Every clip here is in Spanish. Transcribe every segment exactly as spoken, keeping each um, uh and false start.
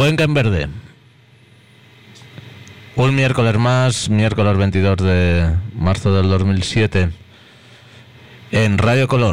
Cuenca en Verde. Un miércoles más, miércoles veintidós de marzo del dos mil siete, en Radio Color.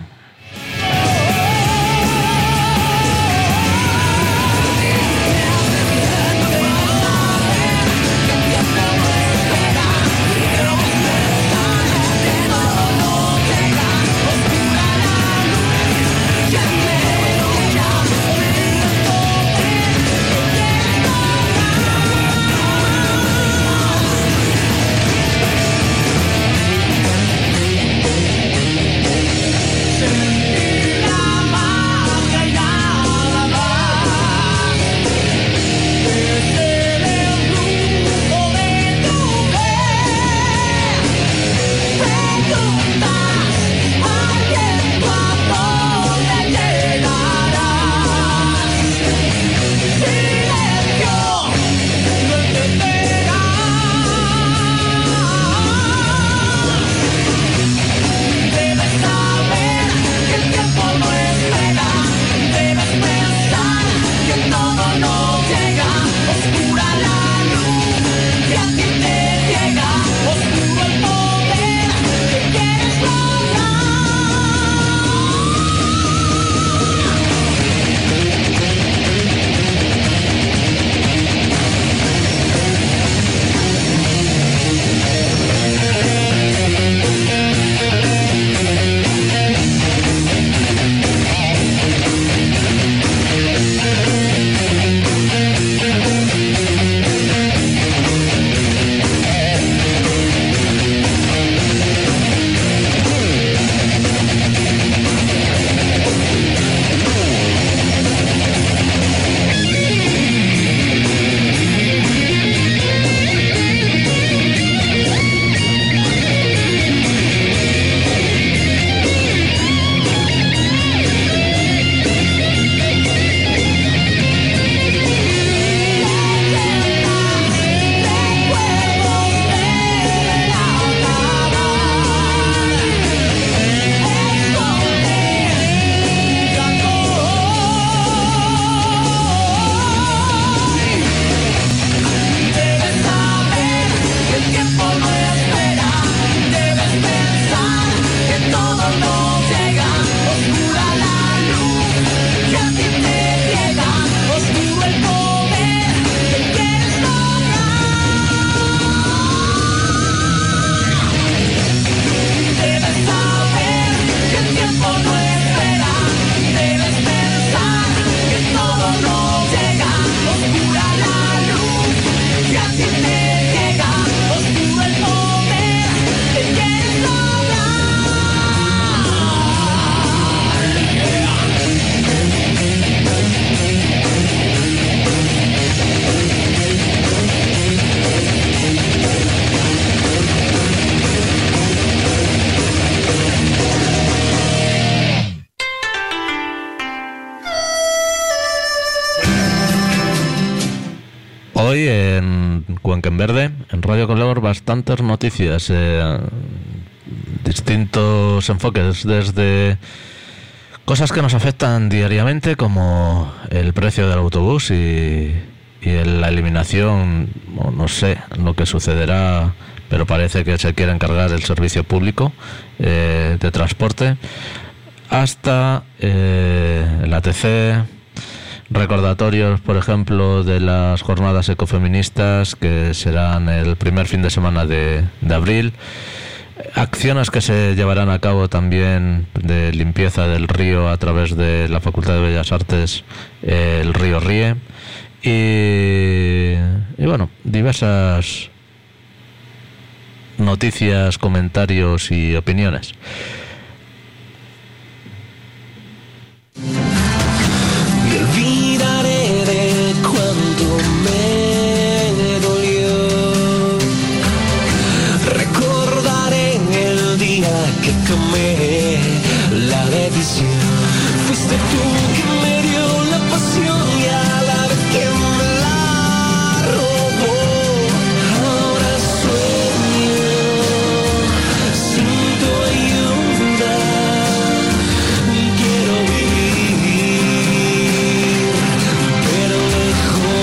Hoy en Cuenca en Verde, en Radio Color, bastantes noticias, eh, distintos enfoques, desde cosas que nos afectan diariamente, como el precio del autobús y, y la eliminación, o no sé lo que sucederá, pero parece que se quiere encargar el servicio público eh, de transporte, hasta eh, el A T C. Recordatorios, por ejemplo, de las jornadas ecofeministas, que serán el primer fin de semana de, de abril. Acciones que se llevarán a cabo también de limpieza del río a través de la Facultad de Bellas Artes, eh, el río Ríe. Y, y bueno, diversas noticias, comentarios y opiniones. La decisión fuiste tú que me dio la pasión y a la vez que me la robó. Ahora sueño sin tu ayuda y quiero vivir, pero lejos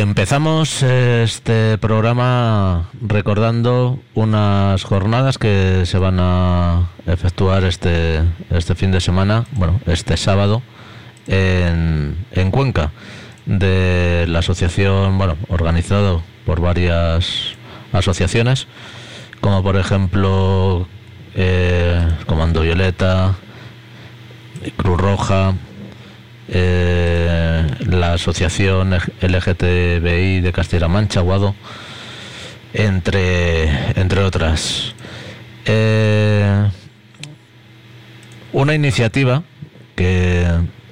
Empezamos este programa recordando unas jornadas que se van a efectuar este, este fin de semana, bueno, este sábado, en, en Cuenca, de la asociación, bueno, organizado por varias asociaciones, como por ejemplo eh, Comando Violeta, Cruz Roja, eh, la asociación L G T B I de Castilla-La Mancha, Guado, entre, entre otras. Eh, una iniciativa que,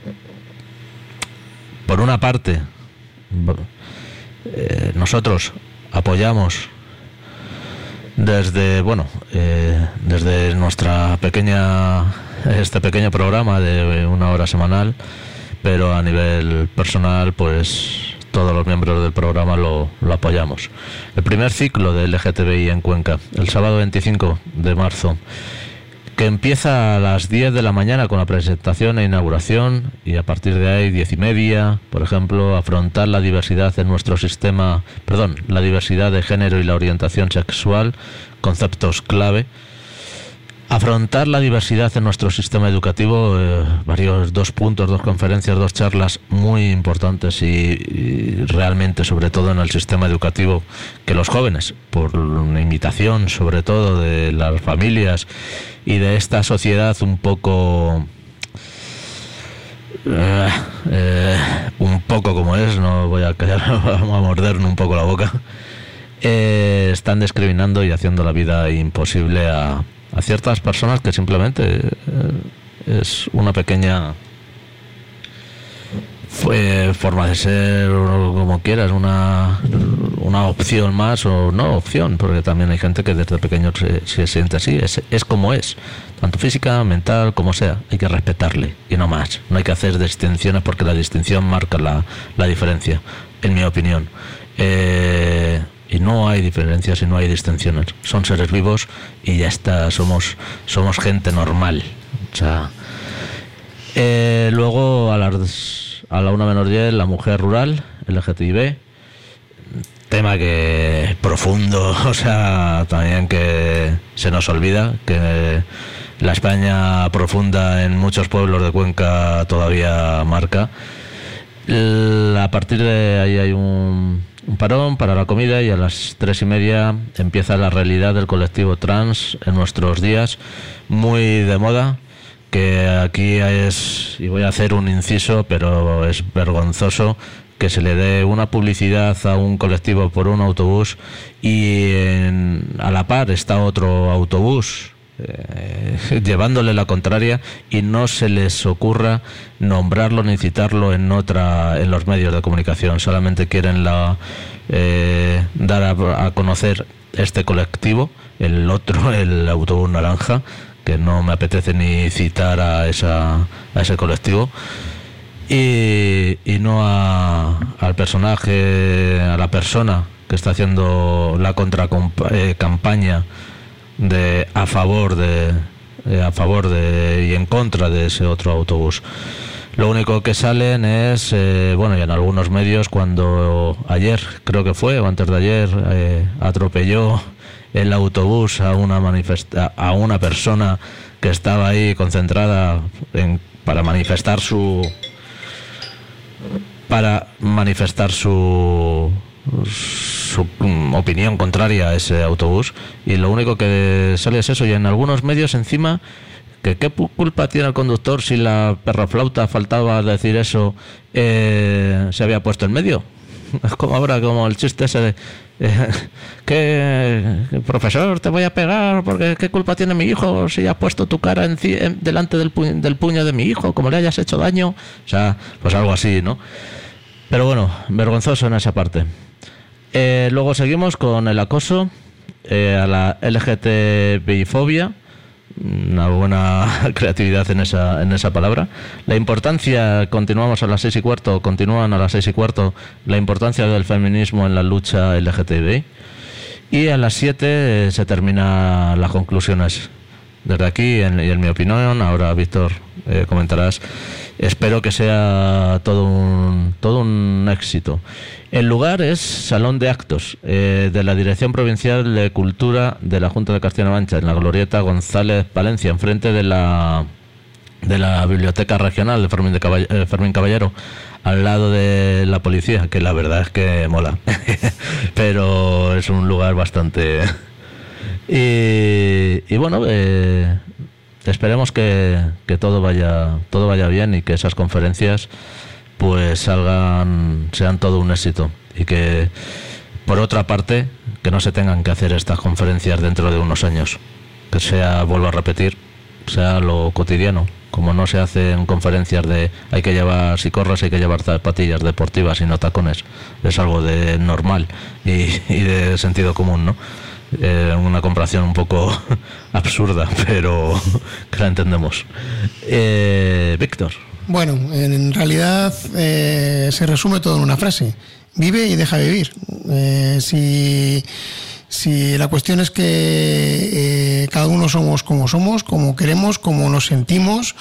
por una parte, eh, nosotros apoyamos desde, bueno, eh, desde nuestra pequeña, este pequeño programa de una hora semanal, pero a nivel personal, pues todos los miembros del programa lo, lo apoyamos. El primer ciclo de L G T B I en Cuenca, el sábado veinticinco de marzo, que empieza a las diez de la mañana con la presentación e inauguración, y a partir de ahí diez y media, por ejemplo, afrontar la diversidad en nuestro sistema, perdón, la diversidad de género y la orientación sexual, conceptos clave. Afrontar la diversidad en nuestro sistema educativo, eh, varios, dos puntos, dos conferencias, dos charlas muy importantes y, y realmente, sobre todo en el sistema educativo, que los jóvenes, por una invitación sobre todo de las familias y de esta sociedad un poco, eh, eh, un poco como es, no voy a callar, vamos a morderme un poco la boca, eh, están discriminando y haciendo la vida imposible a a ciertas personas que simplemente eh, es una pequeña fue forma de ser, o como quieras, una una opción más, o no opción, porque también hay gente que desde pequeño se, se siente así, es, es como es, tanto física, mental, como sea, hay que respetarle y no más, no hay que hacer distinciones porque la distinción marca la, la diferencia, en mi opinión. eh Y no hay diferencias y no hay distinciones. Son seres vivos y ya está. Somos somos gente normal. O sea, eh, luego a las a la una menos diez, la mujer rural, L G T B. Tema que profundo, o sea, también que se nos olvida que la España profunda en muchos pueblos de Cuenca todavía marca. A partir de ahí hay un Un parón para la comida y a las tres y media empieza la realidad del colectivo trans en nuestros días, muy de moda, que aquí es, y voy a hacer un inciso, pero es vergonzoso que se le dé una publicidad a un colectivo por un autobús y en, a la par está otro autobús Eh, llevándole la contraria y no se les ocurra nombrarlo ni citarlo en otra en los medios de comunicación. Solamente quieren la eh, dar a, a conocer este colectivo, el otro, el autobús naranja, que no me apetece ni citar a esa a ese colectivo, y, y no a, al personaje, a la persona que está haciendo la contra eh, campaña de a favor de eh, a favor de y en contra de ese otro autobús. Lo único que salen es eh, bueno, y en algunos medios, cuando ayer creo que fue o antes de ayer eh, atropelló el autobús a una manifesta a una persona que estaba ahí concentrada en, para manifestar su para manifestar su su opinión contraria a ese autobús, y lo único que sale es eso. Y en algunos medios encima, que qué culpa tiene el conductor si la perroflauta, faltaba decir eso, eh, se había puesto en medio. Es como ahora, como el chiste ese de eh, que profesor, te voy a pegar porque qué culpa tiene mi hijo si has puesto tu cara en, en, delante del, pu del puño de mi hijo, como le hayas hecho daño. O sea, pues algo así, ¿no? Pero bueno, vergonzoso en esa parte. Eh, luego seguimos con el acoso eh, a la L G T B I fobia, una buena creatividad en esa en esa palabra. La importancia, continuamos a las seis y cuarto, continúan a las seis y cuarto, la importancia del feminismo en la lucha L G T B I. Y a las siete eh, se termina las conclusiones desde aquí, en, y en mi opinión, ahora Víctor eh, comentarás, espero que sea todo un, todo un éxito. El lugar es Salón de Actos eh, de la Dirección Provincial de Cultura de la Junta de Castilla-La Mancha, en la glorieta González Palencia, enfrente de la de la Biblioteca Regional de Fermín, de Caball- eh, Fermín Caballero, al lado de la policía, que la verdad es que mola. Pero es un lugar bastante... y, y bueno, eh, esperemos que, que todo vaya todo vaya bien y que esas conferencias pues salgan, sean todo un éxito, y que por otra parte que no se tengan que hacer estas conferencias dentro de unos años, que sea, vuelvo a repetir, sea lo cotidiano, como no se hacen conferencias de hay que llevar, si corres hay que llevar zapatillas deportivas y no tacones, es algo de normal y, y de sentido común, ¿no? Eh, una comparación un poco absurda, pero que la entendemos. eh, Víctor. Bueno, en realidad eh, se resume todo en una frase: vive y deja vivir. Eh, si, si la cuestión es que eh, cada uno somos como somos, como queremos, como nos sentimos,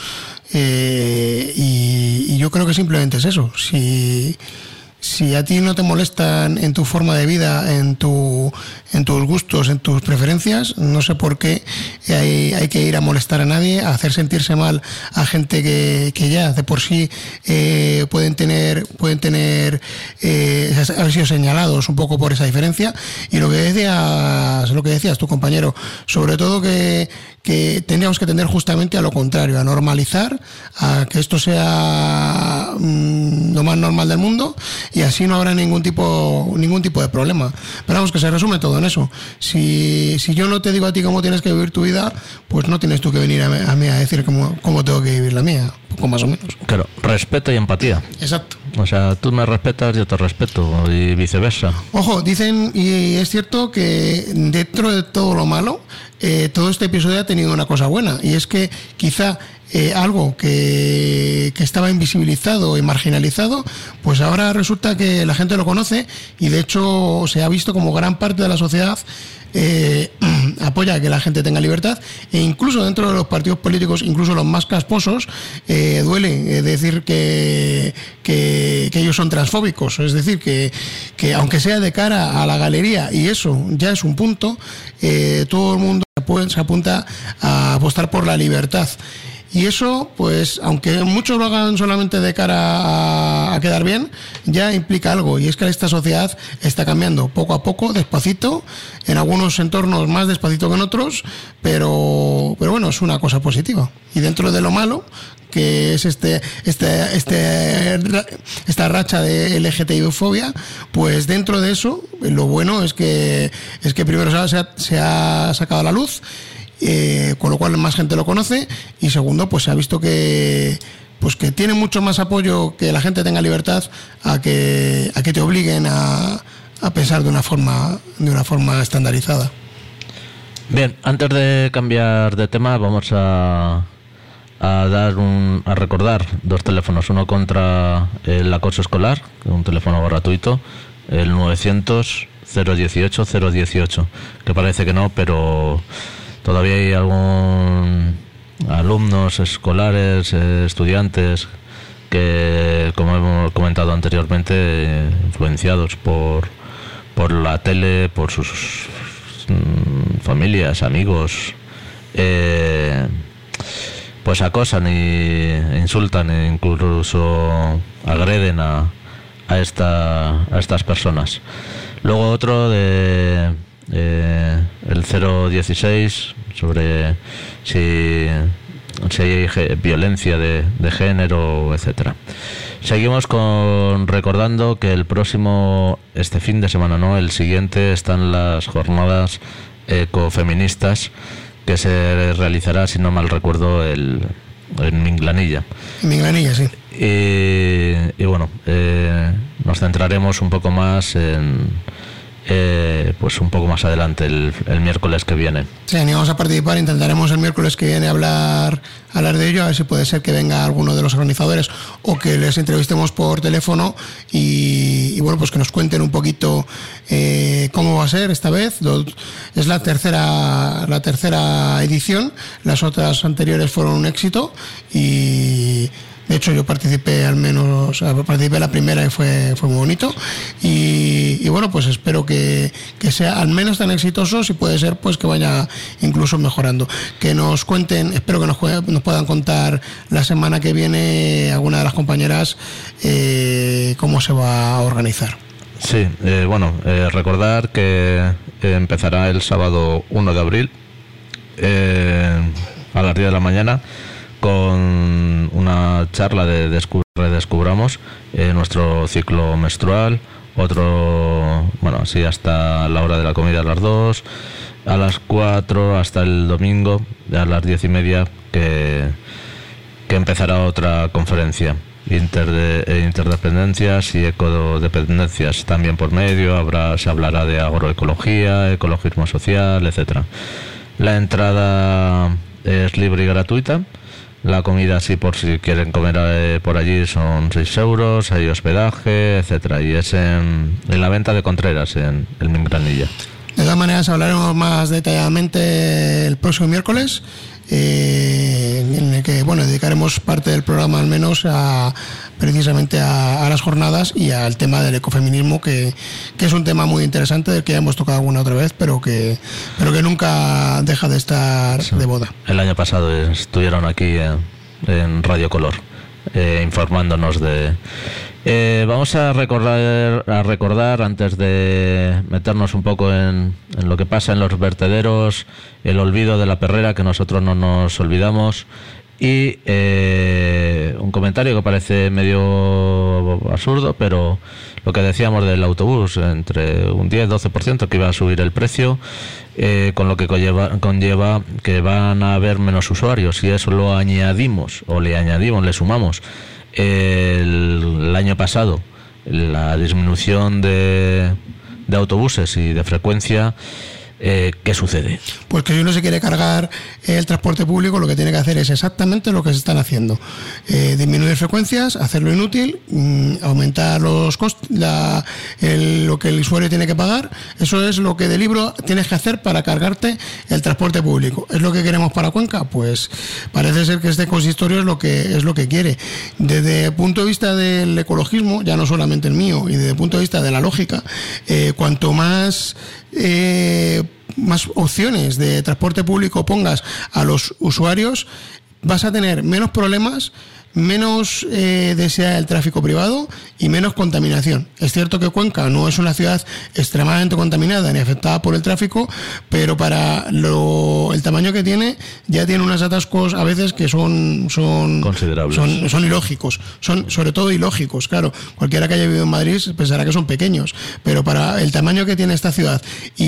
eh, y, y yo creo que simplemente es eso. Si Si a ti no te molestan en tu forma de vida, en tu, en tus gustos, en tus preferencias, no sé por qué hay, hay que ir a molestar a nadie, a hacer sentirse mal a gente que, que ya de por sí eh, pueden tener, pueden tener eh, haber sido señalados un poco por esa diferencia. Y lo que decías, lo que decías tu compañero, sobre todo que, que tendríamos que tender justamente a lo contrario, a normalizar, a que esto sea mmm, lo más normal del mundo, y así no habrá ningún tipo ningún tipo de problema. Pero vamos, que se resume todo en eso. Si, si yo no te digo a ti cómo tienes que vivir tu vida, pues no tienes tú que venir a mí a, mí a decir cómo, cómo tengo que vivir la mía, poco más o menos. Claro, respeto y empatía. Exacto. O sea, tú me respetas, yo te respeto, y viceversa. Ojo, dicen, y es cierto, que dentro de todo lo malo, eh, todo este episodio ha tenido una cosa buena, y es que quizá eh, algo que, que estaba invisibilizado y marginalizado, pues ahora resulta que la gente lo conoce, y de hecho se ha visto como gran parte de la sociedad Eh, apoya que la gente tenga libertad, e incluso dentro de los partidos políticos, incluso los más casposos, eh, duele eh, decir que, que, que ellos son transfóbicos, es decir, que, que aunque sea de cara a la galería, y eso ya es un punto, eh, todo el mundo se apunta a apostar por la libertad. Y eso, pues, aunque muchos lo hagan solamente de cara a, a quedar bien, ya implica algo, y es que esta sociedad está cambiando poco a poco, despacito, en algunos entornos más despacito que en otros, pero, pero bueno, es una cosa positiva. Y dentro de lo malo, que es este, este, este, esta racha de L G T B-fobia, pues dentro de eso, lo bueno es que, es que primero se ha, se ha sacado a la luz, Eh, con lo cual más gente lo conoce, y segundo, pues se ha visto que pues que tiene mucho más apoyo que la gente tenga libertad a que a que te obliguen a, a pensar de una forma de una forma estandarizada. Bien, antes de cambiar de tema, vamos a a dar un a recordar dos teléfonos, uno contra el acoso escolar, un teléfono gratuito, el novecientos cero dieciocho cero dieciocho, que parece que no, pero todavía hay algún alumnos escolares, eh, estudiantes que, como hemos comentado anteriormente, eh, influenciados por por la tele, por sus mm, familias, amigos, eh, pues acosan y insultan e incluso agreden a a esta a estas personas. Luego otro de Eh, el cero dieciséis, sobre si, si hay ge- violencia de, de género, etcétera. Seguimos con recordando que el próximo, este fin de semana, no, el siguiente, están las jornadas ecofeministas, que se realizará, si no mal recuerdo, el en Minglanilla. En Minglanilla, sí. Y, y bueno, eh, nos centraremos un poco más en eh, pues un poco más adelante, el, el miércoles que viene. Sí, animamos a participar, intentaremos el miércoles que viene hablar, hablar de ello, a ver si puede ser que venga alguno de los organizadores o que les entrevistemos por teléfono y, y bueno, pues que nos cuenten un poquito eh, cómo va a ser esta vez. Es la tercera, la tercera edición, las otras anteriores fueron un éxito y... De hecho, yo participé al menos, participé la primera y fue, fue muy bonito. Y, y bueno, pues espero que, que sea al menos tan exitoso, si puede ser, pues que vaya incluso mejorando. Que nos cuenten, espero que nos, nos puedan contar la semana que viene alguna de las compañeras eh, cómo se va a organizar. Sí, eh, bueno, eh, recordar que empezará el sábado uno de abril eh, a las diez de la mañana con una charla de Descub- Redescubramos eh, nuestro ciclo menstrual, otro, bueno, así hasta la hora de la comida a las dos, a las cuatro hasta el domingo, a las diez y media, que, que empezará otra conferencia. Interde- interdependencias y ecodependencias también por medio, habrá, se hablará de agroecología, ecologismo social, etcétera. La entrada es libre y gratuita. La comida, sí, por si quieren comer eh, por allí, son seis euros, hay hospedaje, etcétera. Y es en, en la venta de Contreras, en el Mingranilla. De todas maneras, hablaremos más detalladamente el próximo miércoles, eh, en el que bueno dedicaremos parte del programa al menos a precisamente a, a las jornadas y al tema del ecofeminismo, que, que es un tema muy interesante del que ya hemos tocado alguna otra vez, pero que pero que nunca deja de estar sí. de moda. El año pasado estuvieron aquí en, en Radio Color eh, informándonos de... Eh, vamos a recordar, a recordar antes de meternos un poco en, en lo que pasa en los vertederos, el olvido de la perrera, que nosotros no nos olvidamos, y eh, un comentario que parece medio absurdo, pero lo que decíamos del autobús, entre un diez doce por ciento que iba a subir el precio, eh, con lo que conlleva, conlleva que van a haber menos usuarios, y eso lo añadimos, o le añadimos, le sumamos el, el año pasado la disminución de, de autobuses y de frecuencia. Eh, ¿Qué sucede? Pues que si uno se quiere cargar el transporte público, lo que tiene que hacer es exactamente lo que se están haciendo: eh, disminuir frecuencias, hacerlo inútil, mmm, aumentar los costos, la, el, lo que el usuario tiene que pagar. Eso es lo que de libro tienes que hacer para cargarte el transporte público. ¿Es lo que queremos para Cuenca? Pues parece ser que este consistorio es lo que es lo que quiere. Desde el punto de vista del ecologismo, ya no solamente el mío, y desde el punto de vista de la lógica, eh, cuanto más Eh, más opciones de transporte público pongas a los usuarios, vas a tener menos problemas, menos eh, densidad del tráfico privado y menos contaminación. Es cierto que Cuenca no es una ciudad extremadamente contaminada ni afectada por el tráfico, pero para lo, el tamaño que tiene, ya tiene unos atascos a veces que son son considerables, son, son ilógicos, son sobre todo ilógicos. Claro, cualquiera que haya vivido en Madrid pensará que son pequeños, pero para el tamaño que tiene esta ciudad y,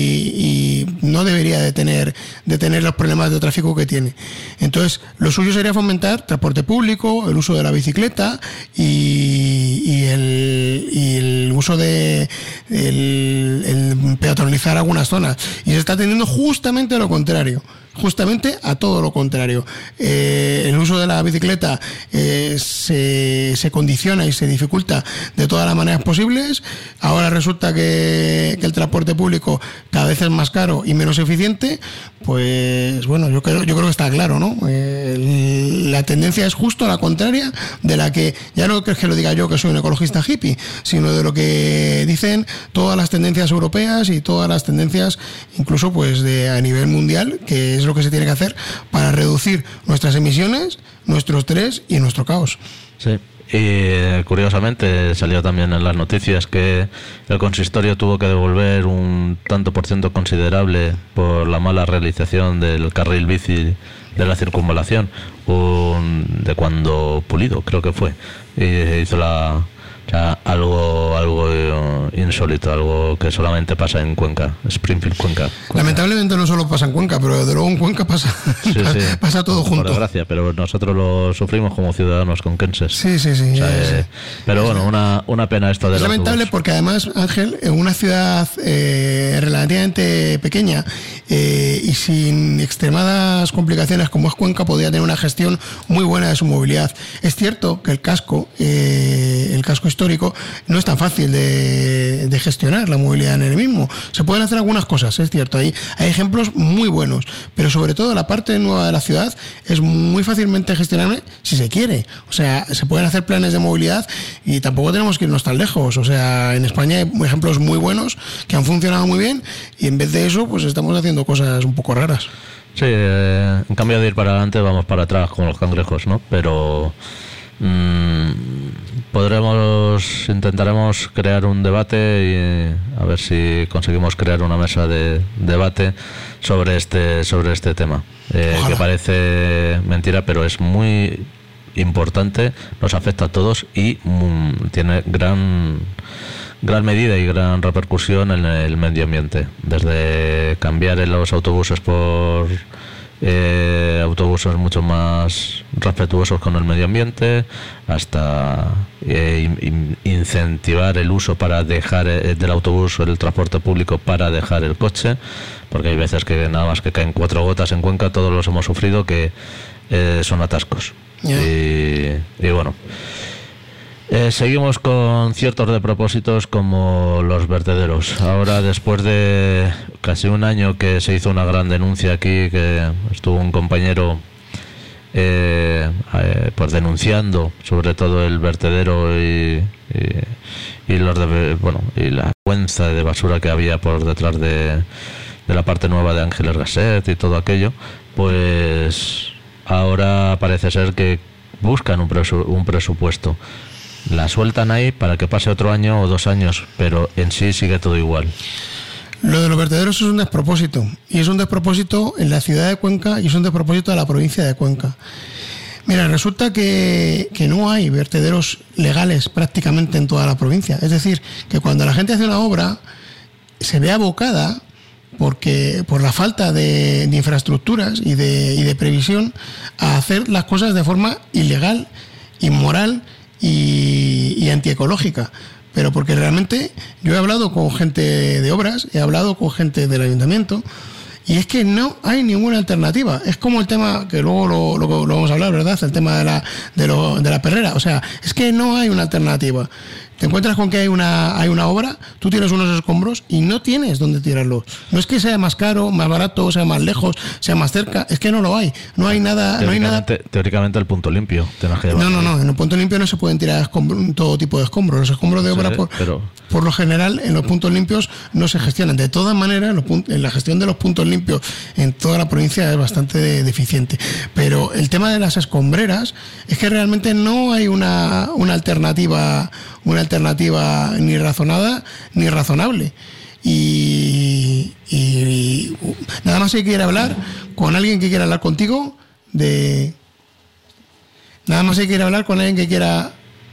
y no debería de tener de tener los problemas de tráfico que tiene. Entonces, lo suyo sería fomentar transporte público, el uso de la bicicleta y, y, el, y el uso de el, el peatonalizar algunas zonas. Y se está teniendo justamente lo contrario. Justamente a todo lo contrario. Eh, el uso de la bicicleta eh, se, se condiciona y se dificulta de todas las maneras posibles. Ahora resulta que, que el transporte público cada vez es más caro y menos eficiente. Pues bueno, yo creo, yo creo que está claro, ¿no? Eh, la tendencia es justo a la contraria de la que, ya no crees que lo diga yo que soy un ecologista hippie, sino de lo que dicen todas las tendencias europeas y todas las tendencias incluso pues de a nivel mundial, que es lo que se tiene que hacer para reducir nuestras emisiones, nuestro estrés y nuestro caos. Sí. Y curiosamente salió también en las noticias que el consistorio tuvo que devolver un tanto por ciento considerable por la mala realización del carril bici de la circunvalación, un, de cuando Pulido creo que fue, y hizo la, O sea, algo, algo insólito, algo que solamente pasa en Cuenca, Springfield, Cuenca. Cuenca. Lamentablemente no solo pasa en Cuenca, pero desde luego en Cuenca pasa, sí, sí. pasa todo junto. Por desgracia, pero nosotros lo sufrimos como ciudadanos conquenses. Sí, sí, sí. O sea, sí. Eh, pero bueno, una, una pena esto de Es lamentable autobús. Porque además, Ángel, en una ciudad eh, relativamente pequeña eh, y sin extremadas complicaciones como es Cuenca, podría tener una gestión muy buena de su movilidad. Es cierto que el casco, eh, el casco histórico, no es tan fácil de, de gestionar la movilidad en el mismo. Se pueden hacer algunas cosas, es cierto, hay, hay ejemplos muy buenos, pero sobre todo la parte nueva de la ciudad es muy fácilmente gestionable si se quiere. O sea, se pueden hacer planes de movilidad y tampoco tenemos que irnos tan lejos. O sea, en España hay ejemplos muy buenos que han funcionado muy bien y en vez de eso, pues estamos haciendo cosas un poco raras. Sí, eh, en cambio de ir para adelante vamos para atrás como los cangrejos, ¿no? Pero mmm, podremos, intentaremos crear un debate y a ver si conseguimos crear una mesa de debate sobre este sobre este tema, eh, que parece mentira, pero es muy importante, nos afecta a todos y mmm, tiene gran gran medida y gran repercusión en el medio ambiente, desde cambiar en los autobuses por eh, autobuses mucho más respetuosos con el medio ambiente, hasta eh, in, incentivar el uso para dejar eh, del autobús o el transporte público para dejar el coche, porque hay veces que nada más que caen cuatro gotas en Cuenca, todos los hemos sufrido, que eh, son atascos. Yeah. Y, y bueno, Eh, seguimos con ciertos de propósitos como los vertederos. Ahora, después de casi un año que se hizo una gran denuncia aquí, que estuvo un compañero eh, eh, pues denunciando sobre todo el vertedero y, y, y los de, bueno, y la vergüenza de basura que había por detrás de, de la parte nueva de Ángeles Gasset y todo aquello, pues ahora parece ser que buscan un, presu, un presupuesto. La sueltan ahí para que pase otro año o dos años, pero en sí sigue todo igual. Lo de los vertederos es un despropósito, y es un despropósito en la ciudad de Cuenca y es un despropósito de la provincia de Cuenca. Mira, resulta que, que no hay vertederos legales prácticamente en toda la provincia. Es decir, que cuando la gente hace una obra se ve abocada porque por la falta de, de infraestructuras y de, y de previsión a hacer las cosas de forma ilegal, inmoral y, y antiecológica. Pero porque realmente yo he hablado con gente de obras, he hablado con gente del ayuntamiento, y es que no hay ninguna alternativa. Es como el tema, que luego lo, lo, lo vamos a hablar, ¿verdad? El tema de la, de, lo, de la perrera. O sea, es que no hay una alternativa. Te encuentras con que hay una hay una obra, tú tienes unos escombros y no tienes dónde tirarlos. No es que sea más caro, más barato, sea más lejos, sea más cerca, es que no lo hay. No hay nada, no hay nada. Teóricamente el punto limpio. No, no, no. En el punto limpio no se pueden tirar todo tipo de escombros. Los escombros de obra, sí, por, pero... por lo general, en los puntos limpios no se gestionan. De todas maneras, los puntos, en la gestión de los puntos limpios en toda la provincia es bastante deficiente. Pero el tema de las escombreras es que realmente no hay una, una alternativa. una alternativa ni razonada ni razonable. Y, y, y nada más hay que ir a hablar con alguien que quiera hablar contigo de... Nada más hay que ir a hablar con alguien que quiera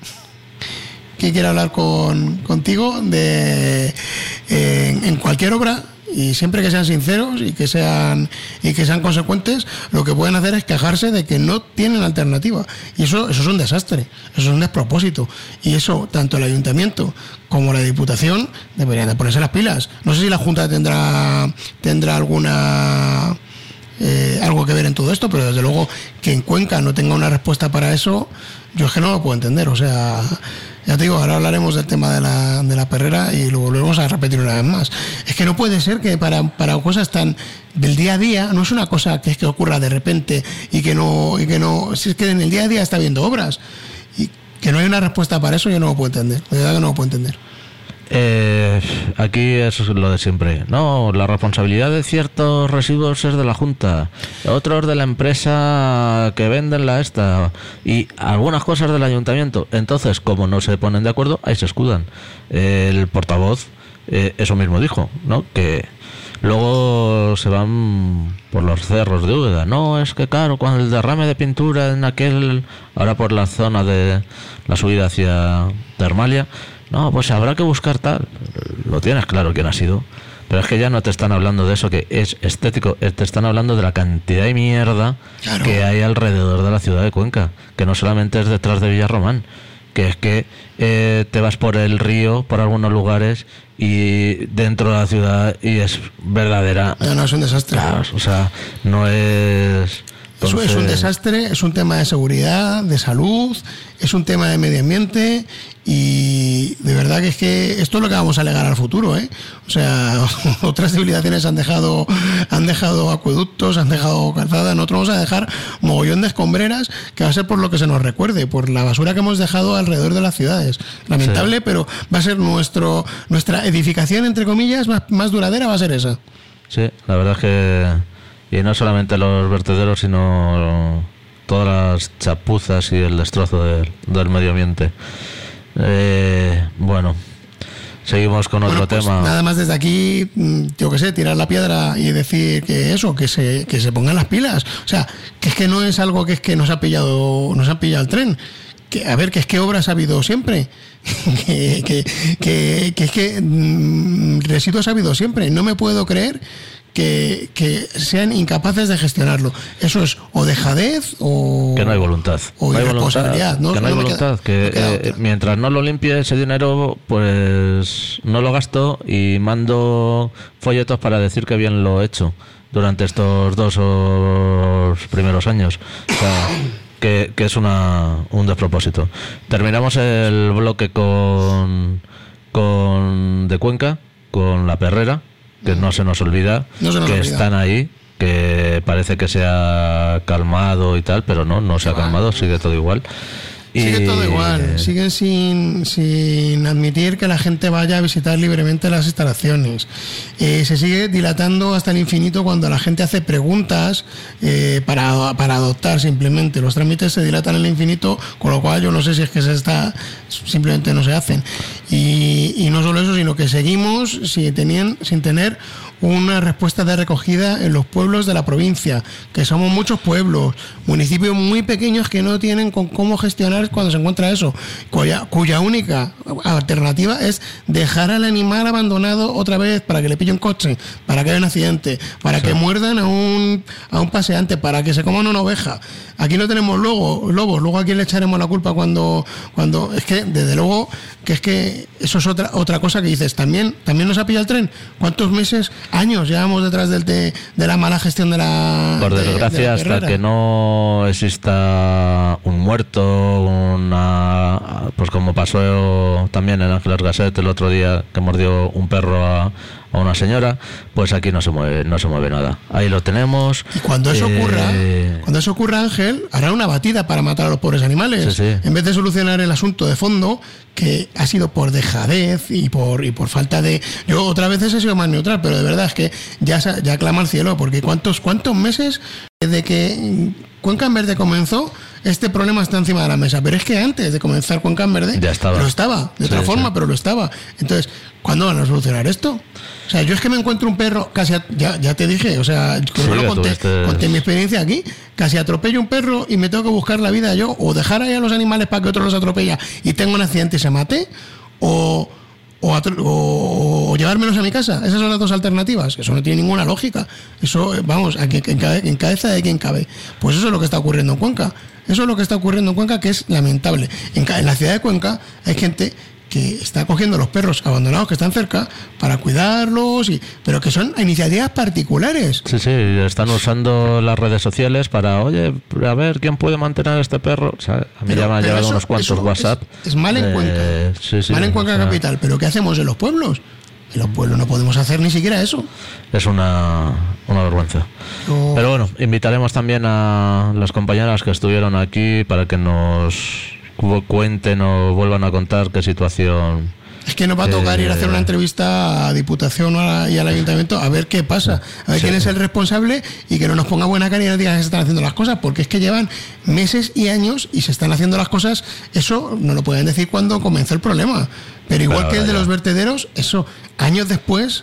que quiera hablar con contigo de eh, en cualquier obra. Y siempre que sean sinceros y que sean y que sean consecuentes, lo que pueden hacer es quejarse de que no tienen alternativa. Y eso, eso es un desastre, eso es un despropósito. Y eso, tanto el ayuntamiento como la Diputación deberían de ponerse las pilas. No sé si la Junta tendrá, tendrá alguna eh, algo que ver en todo esto, pero desde luego que en Cuenca no tenga una respuesta para eso, yo es que no lo puedo entender. O sea, ya te digo, ahora hablaremos del tema de la, de la perrera y lo volvemos a repetir una vez más. Es que no puede ser que para, para cosas tan del día a día, no es una cosa que es que ocurra de repente y que no, y que no, si es que en el día a día está habiendo obras y que no hay una respuesta para eso, yo no lo puedo entender, de verdad que no lo puedo entender. Eh, aquí es lo de siempre. No, la responsabilidad de ciertos residuos es de la Junta, otros de la empresa que venden la esta y algunas cosas del ayuntamiento. Entonces, como no se ponen de acuerdo, ahí se escudan. El portavoz eh, eso mismo dijo, ¿no? Que Luego se van por los cerros de Úbeda. No, es que claro, cuando el derrame de pintura en aquel, ahora por la zona de la subida hacia Termalia, no, pues habrá que buscar tal. Lo tienes claro quién ha sido. Pero es que ya no te están hablando de eso que es estético, te están hablando de la cantidad de mierda claro. que hay alrededor de la ciudad de Cuenca, que no solamente es detrás de Villarromán, que es que eh, te vas por el río, por algunos lugares y dentro de la ciudad y es verdadera... No, no, es un desastre. Claro, o sea, no es... Entonces... Es un desastre, es un tema de seguridad, de salud, es un tema de medio ambiente y de verdad que es que esto es lo que vamos a alegar al futuro, ¿eh? O sea, otras civilizaciones han dejado han dejado acueductos, han dejado calzada, nosotros vamos a dejar mogollón de escombreras que va a ser por lo que se nos recuerde, por la basura que hemos dejado alrededor de las ciudades. Lamentable, sí. Pero va a ser nuestro nuestra edificación, entre comillas, más, más duradera va a ser esa. Sí, la verdad es que... Y no solamente los vertederos, sino todas las chapuzas y el destrozo de, del medio ambiente. Eh, bueno, seguimos con bueno, otro pues tema. Nada más desde aquí, yo qué sé, tirar la piedra y decir que eso, que se que se pongan las pilas. O sea, que es que no es algo que es que nos ha pillado, nos ha pillado el tren. Que, a ver, que es que obras ha habido siempre. que, que, que, que es que mmm, residuos ha habido siempre. No me puedo creer Que, que sean incapaces de gestionarlo. Eso es o dejadez o... Que no hay voluntad. O no hay irresponsabilidad. Voluntad, ¿no? Que no hay no voluntad. Queda, que no eh, mientras no lo limpie ese dinero, pues no lo gasto y mando folletos para decir que bien lo he hecho durante estos dos o primeros años. O sea, que, que es una un despropósito. Terminamos el bloque con, con de Cuenca, con La Perrera, que no se nos olvida, no se nos que olvida. Están ahí, que parece que se ha calmado y tal, pero no, no se ha calmado, sigue todo igual. Sigue y... todo igual, siguen sin, sin admitir que la gente vaya a visitar libremente las instalaciones. Eh, se sigue dilatando hasta el infinito cuando la gente hace preguntas eh, para, para adoptar simplemente. Los trámites se dilatan al infinito, con lo cual yo no sé si es que se está, simplemente no se hacen. Y, y no solo eso, sino que seguimos sin, tenían, sin tener una respuesta de recogida en los pueblos de la provincia, que somos muchos pueblos, municipios muy pequeños que no tienen con cómo gestionar cuando se encuentra eso, cuya, cuya única alternativa es dejar al animal abandonado otra vez para que le pille un coche, para que haya un accidente, para sí. que muerdan a un, a un paseante, para que se coman una oveja. Aquí no tenemos lobo, lobos, luego a quién le echaremos la culpa cuando, cuando es que desde luego que es que eso es otra otra cosa que dices, también también nos ha pillado el tren. ¿Cuántos meses, años llevamos detrás del de, de la mala gestión de la Por desgracia, de, de la hasta que no exista un muerto, una pues como pasó también en Ángeles Gasset el otro día, que mordió un perro a, a una señora, pues aquí no se mueve, no se mueve nada. Ahí lo tenemos. Y cuando eso eh... ocurra, cuando eso ocurra, Ángel, hará una batida para matar a los pobres animales. Sí, sí. En vez de solucionar el asunto de fondo, que ha sido por dejadez y por y por falta de... Yo otra vez he sido más neutral, pero de verdad es que ya, ya clama al cielo, porque cuántos cuántos meses desde que Cuenca en Verde comenzó, este problema está encima de la mesa. Pero es que antes de comenzar Cuenca en Verde, ya estaba. lo estaba, de otra sí, forma, sí. pero lo estaba. Entonces, ¿cuándo van a solucionar esto? O sea, yo es que me encuentro un perro, casi, a, ya, ya te dije, o sea, como sí, lo conté, tuviste... conté mi experiencia aquí, casi atropello un perro y me tengo que buscar la vida yo, o dejar ahí a los animales para que otro los atropella y tenga un accidente y se mate, o... O, o, o llevármelos a mi casa. Esas son las dos alternativas. Eso no tiene ninguna lógica. Eso, vamos, a que, en, cabe, en cabeza de quien cabe. Pues eso es lo que está ocurriendo en Cuenca. Eso es lo que está ocurriendo en Cuenca, que es lamentable. En, en la ciudad de Cuenca hay gente que está cogiendo los perros abandonados que están cerca para cuidarlos, y, pero que son iniciativas particulares. Sí, sí, están usando las redes sociales para, oye, a ver, ¿quién puede mantener a este perro? O sea, a mí pero, ya me han llegado eso, unos cuantos WhatsApp. Es, es mal en Cuenca, eh, sí, sí, mal en Cuenca o sea, capital, pero ¿qué hacemos en los pueblos? En los pueblos no podemos hacer ni siquiera eso. Es una, una vergüenza. No. Pero bueno, invitaremos también a las compañeras que estuvieron aquí para que nos cuenten o vuelvan a contar qué situación. Es que nos va a tocar eh, ir a hacer una entrevista a Diputación y al Ayuntamiento a ver qué pasa, a ver sí. quién es el responsable y que no nos ponga buena cara y nos diga que se están haciendo las cosas, porque es que llevan meses y años y se están haciendo las cosas. Eso no lo pueden decir cuando comenzó el problema, pero igual pero que el de ya. los vertederos, eso años después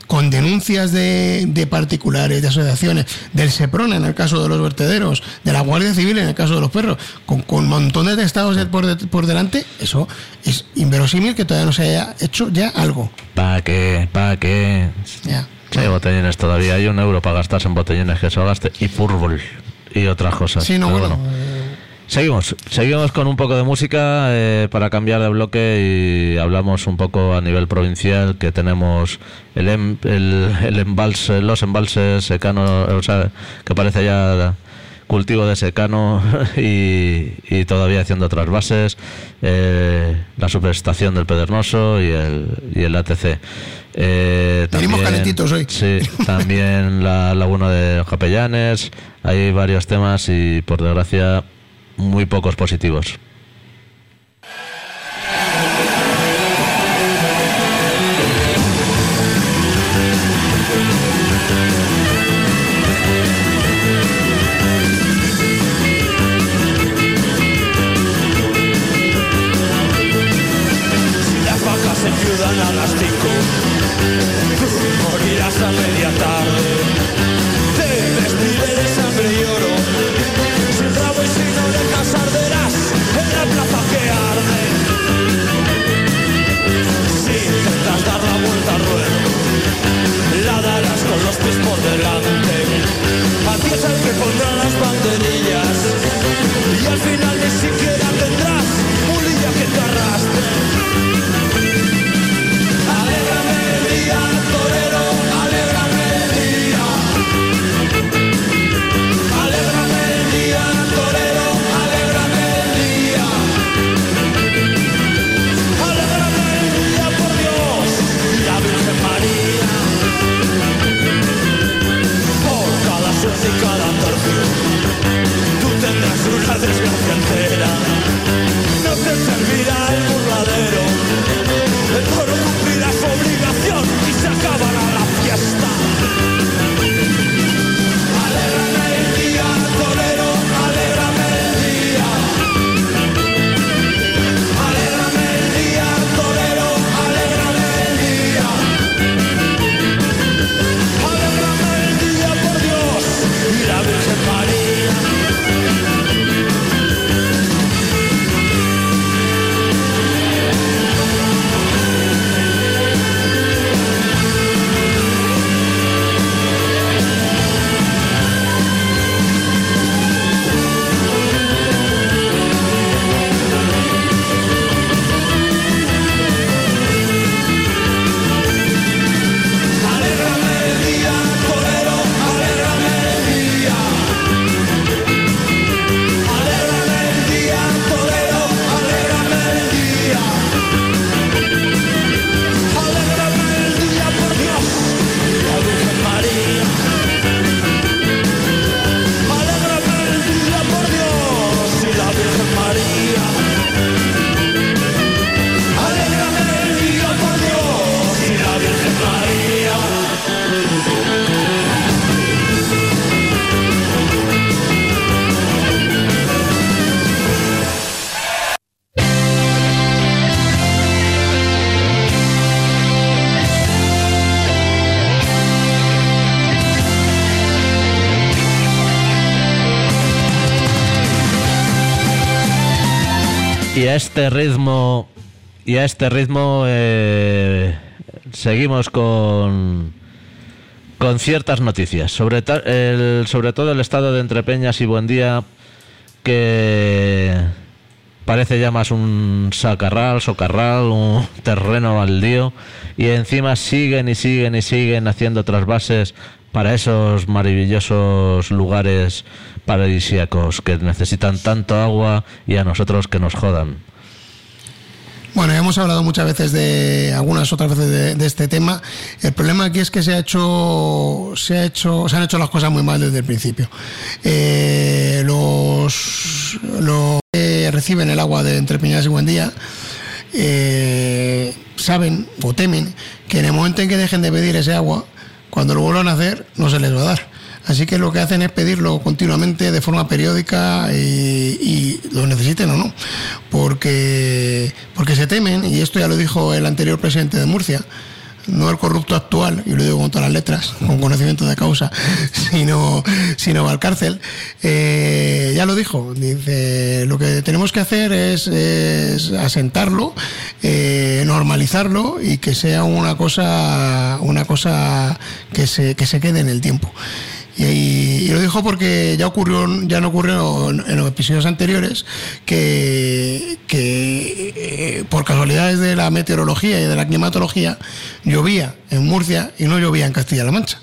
con denuncias de, de particulares, de asociaciones, del SEPRONA en el caso de los vertederos, de la Guardia Civil en el caso de los perros, con, con montones de estados de, por, de, por delante, eso es inverosímil que todavía no se haya hecho ya algo. ¿Para qué? ¿Para qué? Ya. Sí, hay botellines todavía, hay un euro para gastarse en botellines que se lo gaste, y fútbol y otras cosas. Sí, no, Pero bueno. bueno. Seguimos, seguimos con un poco de música eh, para cambiar de bloque y hablamos un poco a nivel provincial que tenemos el, em, el, el embalse, los embalses secano, o sea, que parece ya cultivo de secano y, y todavía haciendo otras bases, eh, la subestación del Pedregoso y el, y el A T C. Eh, Venimos calentitos hoy. Sí, también la laguna de Japellanes, hay varios temas y por desgracia muy pocos positivos. Si las vacas se enviudan a las cinco, morirás a media tarde. Te vestiré de sangre y oro, sin rabo y sin orejas arderás en la plaza que arde. Si intentas dar la vuelta al ruedo, la darás con los pies por delante. A ti es el que pondrá las banderillas y al final ni siquiera tendrás mulilla que te arrastre. Alégrame el día, torero, alégrame el día. Alégrame el día, torero, alégrame el día. Alégrame el día, por Dios, y la Virgen María. Por cada suerte y cada tercio, tú tendrás una desgracia entera. No te servirá el burladero, el toro cumplirá su obligación y se acabará la fiesta. Alégrame el día, torero, alégrame el día. Alégrame el día, torero, alégrame el día. Alégrame el día, por Dios, y la Virgen María. Alégrame el día, torero, alégrame el día. Alégrame el día, torero, alégrame el día. Alégrame el día, por Dios, la Virgen María. Alégrame el día, por Dios, y la Virgen María. Alégrame el día, por Dios, y la Virgen María. Y a este ritmo, y a este ritmo eh, seguimos con con ciertas noticias, sobre, ta- el, sobre todo el estado de Entrepeñas y Buendía, que parece ya más un sacarral, socarral, un terreno baldío, y encima siguen y siguen y siguen haciendo trasvases para esos maravillosos lugares paradisíacos que necesitan tanto agua y a nosotros que nos jodan. Bueno, ya hemos hablado muchas veces de, algunas otras veces de, de este tema. El problema aquí es que se ha hecho, se ha hecho, se han hecho las cosas muy mal desde el principio. Eh, los, los que reciben el agua de Entrepeñas y Buendía eh, saben o temen que en el momento en que dejen de pedir ese agua, cuando lo vuelvan a hacer, no se les va a dar. Así que lo que hacen es pedirlo continuamente de forma periódica y, y lo necesiten o no, porque, porque se temen, y esto ya lo dijo el anterior presidente de Murcia, no el corrupto actual, y lo digo con todas las letras, con conocimiento de causa, sino, sino Valcárcel, eh, ya lo dijo, dice, lo que tenemos que hacer es, es asentarlo, eh, normalizarlo y que sea una cosa, una cosa que se, que se quede en el tiempo. Y, y lo dijo porque ya ocurrió, ya no ocurrió en los episodios anteriores que, que eh, por casualidades de la meteorología y de la climatología llovía en Murcia y no llovía en Castilla-La Mancha.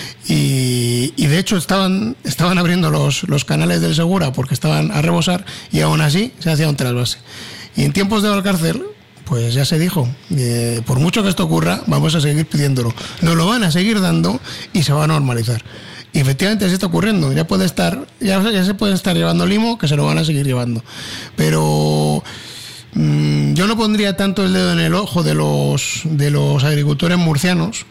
Y, y de hecho estaban, estaban abriendo los, los canales del Segura porque estaban a rebosar y aún así se hacía un trasvase. Y en tiempos de Valcárcel, pues ya se dijo, eh, por mucho que esto ocurra, vamos a seguir pidiéndolo. Nos lo van a seguir dando y se va a normalizar. Y efectivamente se está ocurriendo, ya puede estar, ya, ya se puede estar llevando limo, que se lo van a seguir llevando. Pero mmm, yo no pondría tanto el dedo en el ojo de los de los agricultores murcianos,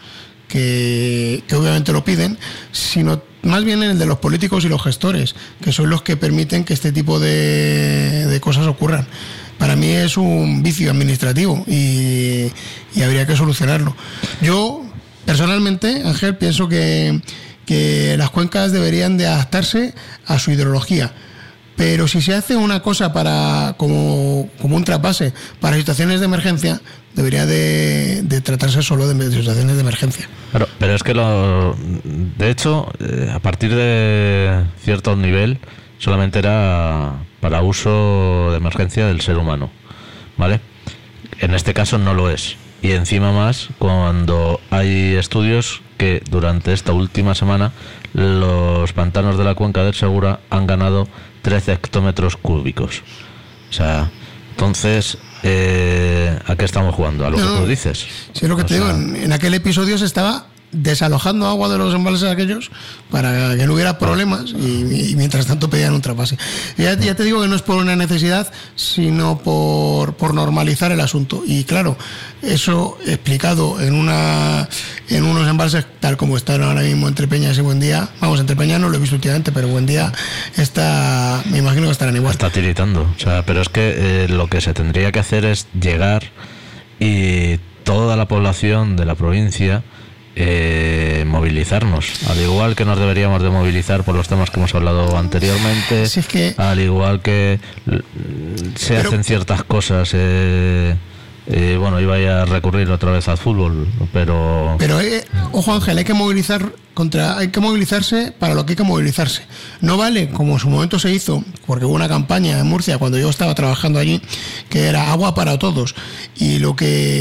que, que obviamente lo piden, sino más bien en el de los políticos y los gestores, que son los que permiten que este tipo de, de cosas ocurran. Para mí es un vicio administrativo y, y habría que solucionarlo. Yo, personalmente, Ángel, pienso que que las cuencas deberían de adaptarse a su hidrología, pero si se hace una cosa para como, como un trasvase para situaciones de emergencia, debería de, de tratarse solo de situaciones de emergencia. Claro, pero es que lo, de hecho, a partir de cierto nivel solamente era para uso de emergencia del ser humano, ¿vale? En este caso no lo es. Y encima más cuando hay estudios que durante esta última semana los pantanos de la cuenca del Segura han ganado trece hectómetros cúbicos. O sea, entonces, eh, ¿a qué estamos jugando? ¿A lo no, que tú dices? Sí, es lo que o te sea, digo. En, en aquel episodio se estaba desalojando agua de los embalses aquellos para que no hubiera problemas y, y mientras tanto pedían un trasvase. Ya, ya te digo que no es por una necesidad, sino por, por normalizar el asunto. Y claro, eso explicado en una en unos embalses tal como están ahora mismo entre Peñas y Buendía, vamos, entre Peñas no lo he visto últimamente, pero Buendía está, me imagino que estarán igual. Está tiritando, o sea, pero es que eh, lo que se tendría que hacer es llegar y toda la población de la provincia Eh, movilizarnos, al igual que nos deberíamos de movilizar por los temas que hemos hablado anteriormente, si es que... al igual que se Pero... hacen ciertas cosas, eh, eh, bueno, iba a recurrir otra vez al fútbol, pero... Pero, eh, ojo Ángel, hay que movilizar contra, hay que movilizarse para lo que hay que movilizarse. No vale, como en su momento se hizo, porque hubo una campaña en Murcia cuando yo estaba trabajando allí, que era agua para todos. Y lo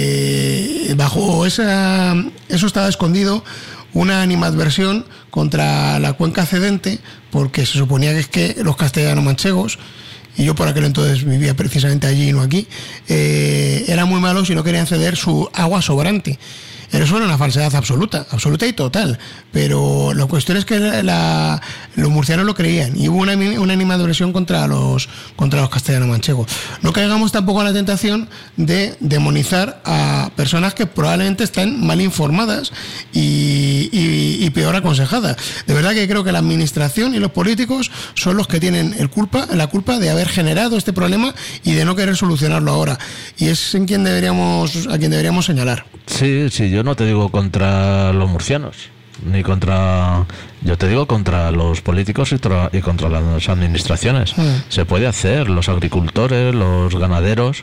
que bajo esa, eso estaba escondido una animadversión contra la cuenca cedente, porque se suponía que es que los castellanos manchegos, y yo por aquel entonces vivía precisamente allí y no aquí, eh, eran muy malos y no querían ceder su agua sobrante. Eso era una falsedad absoluta, absoluta y total. Pero la cuestión es que la, los murcianos lo creían y hubo una, una animadversión contra los contra los castellanos manchegos. No caigamos tampoco en la tentación de demonizar a personas que probablemente están mal informadas y, y, y peor aconsejadas. De verdad que creo que la administración y los políticos son los que tienen el culpa, la culpa de haber generado este problema y de no querer solucionarlo ahora. Y es en quien deberíamos, a quien deberíamos señalar. Sí, sí, yo no te digo contra los murcianos, ni contra... Yo te digo contra los políticos y, tra- y contra las administraciones. Mm. Se puede hacer, los agricultores, los ganaderos,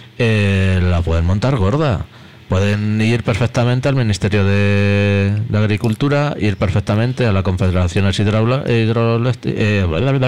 eh, la pueden montar gorda. Pueden ir perfectamente al Ministerio de, de Agricultura, ir perfectamente a las confederaciones hidráulicas, hidro, eh,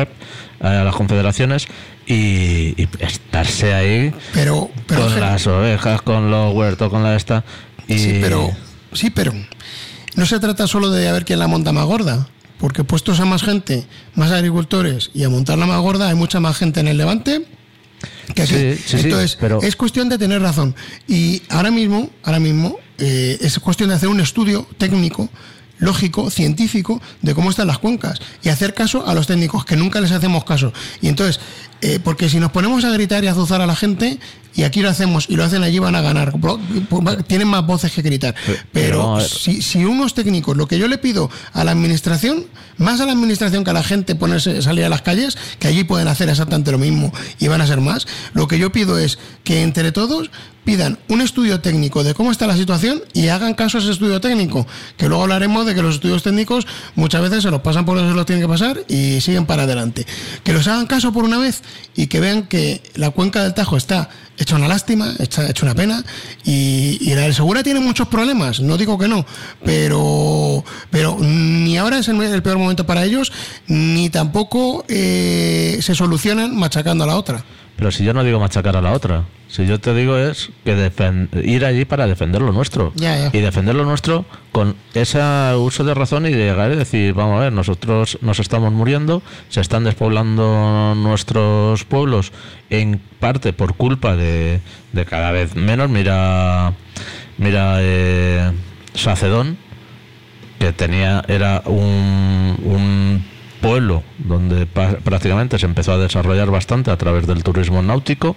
a las confederaciones y, y estarse ahí pero, pero, con las ovejas, con los huertos, con la esta. Y... Sí, pero, sí, pero no se trata solo de a ver quién la monta más gorda, porque puestos a más gente, más agricultores y a montarla más gorda, hay mucha más gente en el Levante que aquí. Sí, sí, Entonces, sí, pero... es cuestión de tener razón. Y ahora mismo, ahora mismo eh, es cuestión de hacer un estudio técnico, lógico, científico, de cómo están las cuencas y hacer caso a los técnicos, que nunca les hacemos caso. Y entonces, Eh, porque si nos ponemos a gritar y a azuzar a la gente, y aquí lo hacemos y lo hacen allí, van a ganar. Tienen más voces que gritar. Pero si, si unos técnicos, lo que yo le pido a la administración, más a la administración que a la gente ponerse, salir a las calles, que allí pueden hacer exactamente lo mismo y van a ser más, lo que yo pido es que entre todos pidan un estudio técnico de cómo está la situación y hagan caso a ese estudio técnico, que luego hablaremos de que los estudios técnicos muchas veces se los pasan por donde se los tienen que pasar y siguen para adelante. Que los hagan caso por una vez y que vean que la cuenca del Tajo está hecha una lástima, está hecha una pena, y, y la del Segura tiene muchos problemas, no digo que no, pero pero ni ahora es el, el peor momento para ellos, ni tampoco eh, se solucionan machacando a la otra. Pero si yo no digo machacar a la otra, si yo te digo es que defen- ir allí para defender lo nuestro. Ya, ya. Y defender lo nuestro con ese uso de razón y de llegar y decir, vamos a ver, nosotros nos estamos muriendo, se están despoblando nuestros pueblos en parte por culpa de, de cada vez menos. Mira, mira eh, Sacedón, que tenía, era un... un pueblo donde pa- prácticamente se empezó a desarrollar bastante a través del turismo náutico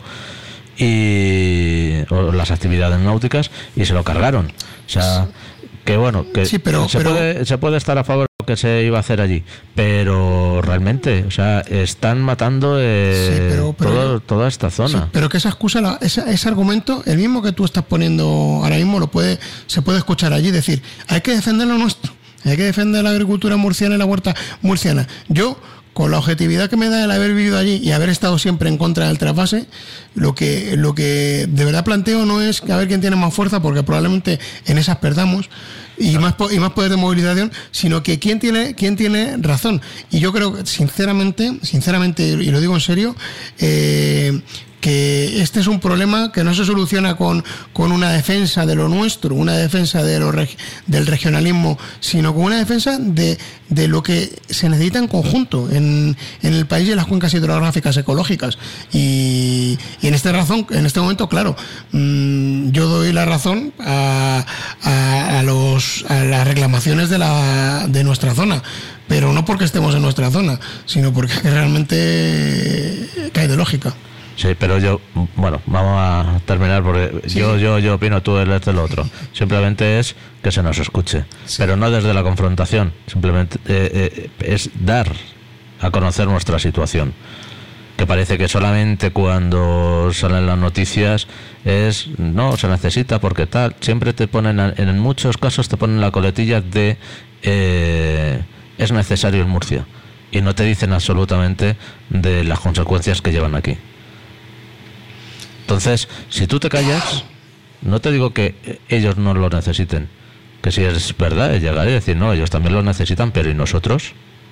y o las actividades náuticas, y se lo cargaron. O sea, que bueno, que sí, pero, se, pero... Puede, se puede estar a favor de lo que se iba a hacer allí, pero realmente, o sea, están matando eh, sí, pero, pero, todo, toda esta zona. Sí, pero que esa excusa, la, esa, ese argumento, el mismo que tú estás poniendo ahora mismo, lo puede se puede escuchar allí, decir, hay que defender lo nuestro. Hay que defender la agricultura murciana y la huerta murciana. Yo, con la objetividad que me da el haber vivido allí y haber estado siempre en contra del trasvase, lo que, lo que de verdad planteo no es a ver quién tiene más fuerza, porque probablemente en esas perdamos, y más, y más poder de movilización, sino que quién tiene, quién tiene razón. Y yo creo que, sinceramente, sinceramente, y lo digo en serio, eh, que este es un problema que no se soluciona con, con una defensa de lo nuestro, una defensa de lo reg, del regionalismo, sino con una defensa de, de lo que se necesita en conjunto en, en el país y en las cuencas hidrográficas ecológicas. Y, y en este razón, en este momento, claro, mmm, yo doy la razón a, a, a, los, a las reclamaciones de, la, de nuestra zona, pero no porque estemos en nuestra zona, sino porque realmente cae de lógica. Sí, pero yo, bueno, vamos a terminar porque sí. yo, yo, yo opino, tú eres del otro. Simplemente es que se nos escuche, sí. Pero no desde la confrontación. Simplemente eh, eh, es dar a conocer nuestra situación. Que parece que solamente cuando salen las noticias es, no, se necesita porque tal. Siempre te ponen, en muchos casos te ponen la coletilla de eh, es necesario en Murcia. Y no te dicen absolutamente de las consecuencias que llevan aquí. Entonces, si tú te callas, no te digo que ellos no lo necesiten, que si es verdad, es llegar y decir, no, ellos también lo necesitan, pero ¿y nosotros?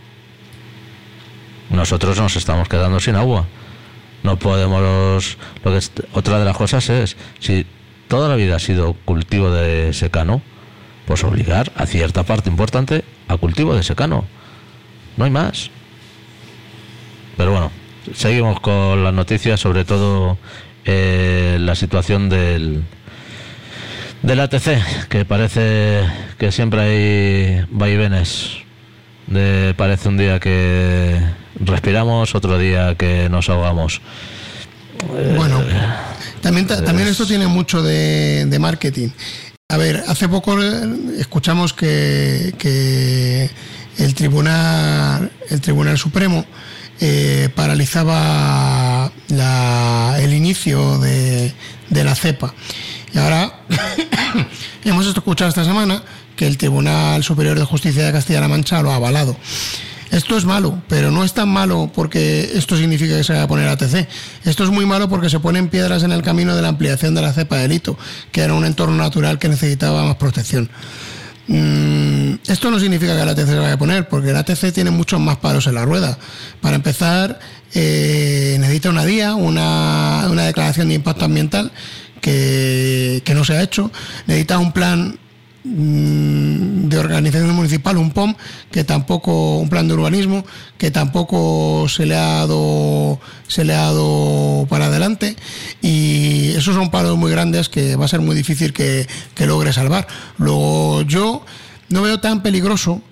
Nosotros nos estamos quedando sin agua. No podemos... Lo que es, otra de las cosas es, si toda la vida ha sido cultivo de secano, pues obligar a cierta parte importante a cultivo de secano. No hay más. Pero bueno, seguimos con las noticias, sobre todo... Eh, la situación del del A T C, que parece que siempre hay vaivenes. De, parece un día que respiramos, otro día que nos ahogamos. Bueno, eh, también, también esto tiene mucho de, de marketing. A ver, hace poco escuchamos que, que el Tribunal, el Tribunal Supremo Eh, paralizaba la, el inicio de, de la cepa. Y ahora hemos escuchado esta semana que el Tribunal Superior de Justicia de Castilla-La Mancha lo ha avalado. Esto es malo, pero no es tan malo porque esto significa que se va a poner A T C. Esto es muy malo porque se ponen piedras en el camino de la ampliación de la cepa de Lito, que era un entorno natural que necesitaba más protección. Mm, esto no significa que el A T C se vaya a poner, porque el A T C tiene muchos más palos en la rueda. Para empezar, eh, necesita una D I A, una, una declaración de impacto ambiental que, que no se ha hecho. Necesita un plan mm, de organización municipal, un P O M, que tampoco, un plan de urbanismo, que tampoco se le ha dado, se le ha dado para adelante, y esos son palos muy grandes que va a ser muy difícil que, que logre salvar. Luego, yo no veo tan peligroso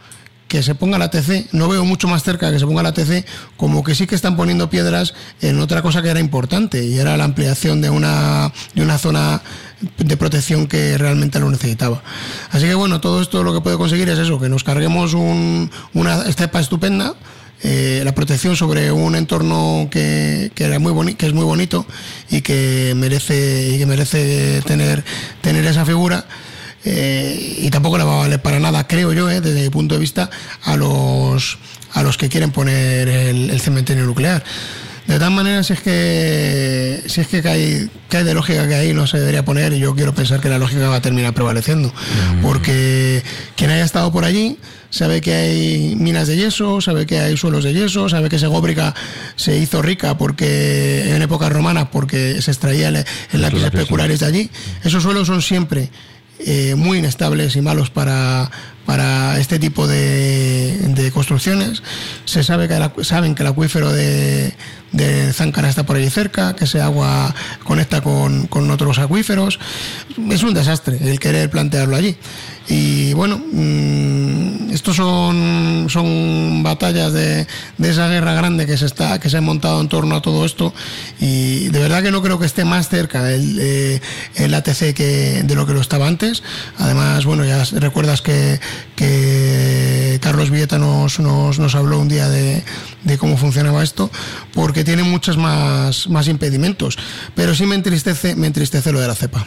que se ponga la A T C, no veo mucho más cerca que se ponga la A T C, como que sí que están poniendo piedras en otra cosa que era importante, y era la ampliación de una, de una zona de protección que realmente lo necesitaba. Así que bueno, todo esto lo que puede conseguir es eso, que nos carguemos un, una estepa estupenda, eh, la protección sobre un entorno que, que era muy boni- que es muy bonito y que merece y que merece tener tener esa figura. Eh, y tampoco le va a valer para nada, creo yo, eh, desde mi punto de vista, a los a los que quieren poner el, el cementerio nuclear. De todas maneras, si es que si es que hay, que hay de lógica que ahí no se debería poner, y yo quiero pensar que la lógica va a terminar prevaleciendo, mm. porque quien haya estado por allí sabe que hay minas de yeso, sabe que hay suelos de yeso, sabe que Segóbriga se hizo rica porque en época romana porque se extraía el, el lápiz especulares de allí. Esos suelos son siempre eh, muy inestables y malos para para este tipo de, de construcciones. Se sabe que la, saben que el acuífero de, de Záncara está por allí cerca, que ese agua conecta con, con otros acuíferos. Es un desastre el querer plantearlo allí. Y bueno, mmm, estos son, son batallas de, de esa guerra grande que se está que se ha montado en torno a todo esto, y de verdad que no creo que esté más cerca el, eh, el A T C que de lo que lo estaba antes. Además, bueno, ya recuerdas que que Carlos Villeta nos, nos, nos habló un día de, de cómo funcionaba esto, porque tiene muchos más, más impedimentos, pero sí me entristece, me entristece lo de la cepa.